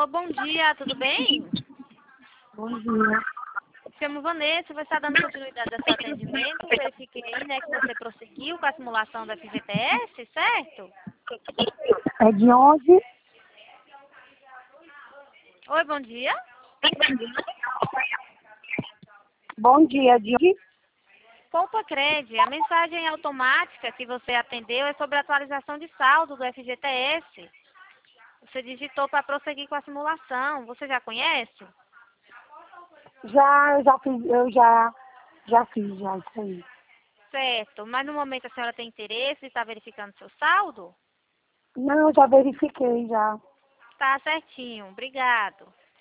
Alô, bom dia, tudo bem? Bom dia. Chamo Vanessa, você está dando continuidade ao seu atendimento. Verifiquei, né, que você prosseguiu com a simulação da FGTS, certo? É de onde? Oi, bom dia. Bom dia, de onde? Poupa Cred, a mensagem automática que você atendeu é sobre a atualização de saldo do FGTS. Você digitou para prosseguir com a simulação. Você já conhece? Eu já fiz isso aí. Certo, mas no momento a senhora tem interesse em estar verificando seu saldo? Não, eu já verifiquei já. Tá certinho, obrigado.